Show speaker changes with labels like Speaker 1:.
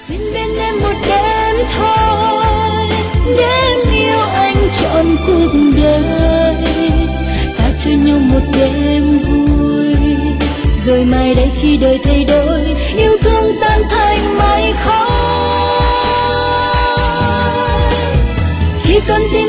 Speaker 1: Xin bên em một đêm thôi, đêm yêu anh trọn cuộc đời, ta cho nhau một đêm vui, rồi mai đây khi đời thay đổi, yêu thương tan thành mây khói. Chỉ cần tin